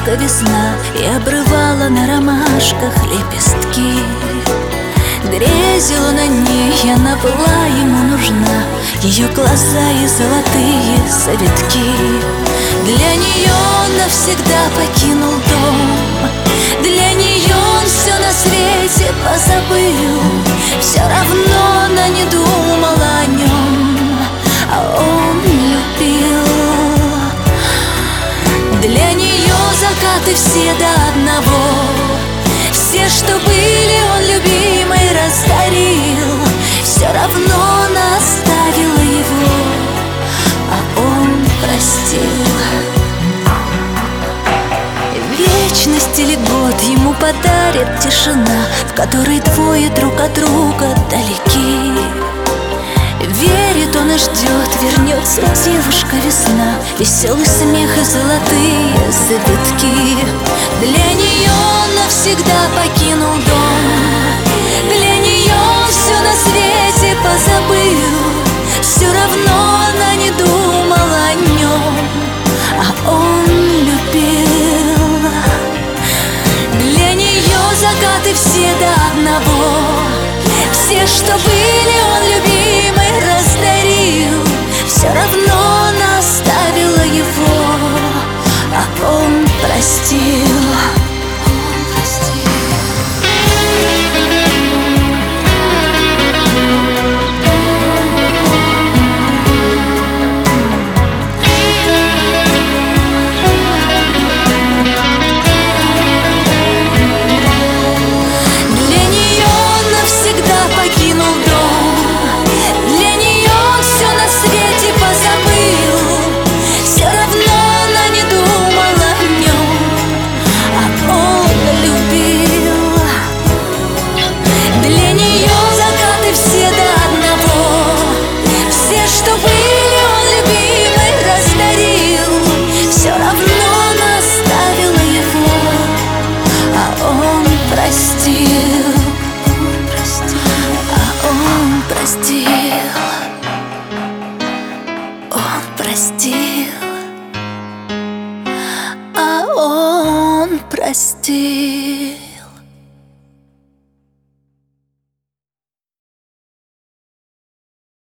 девушка весна и обрывала на ромашках лепестки. Грезила на ней, она была ему нужна, ее глаза и золотые завитки. Для нее он навсегда покинул дом, для нее он все на свете позабыл. Все равно она не думала о нем, а он любил. Для нее закаты все до одного, все, что были, он любимый раздарил. Все равно она оставила его, а он простил. Вечность или год ему подарит тишина, в которой двое друг от друга далеки. Верит он и ждет, вернется девушка весна, веселый смех и золотые завитки. Для нее он навсегда покинул дом, для нее он все на свете позабыл. Все равно она не думала о нем, а он любил. Для нее закаты все до одного, все, что были, он любимый раздарил. Все равно она оставила его, а он простил. Прости.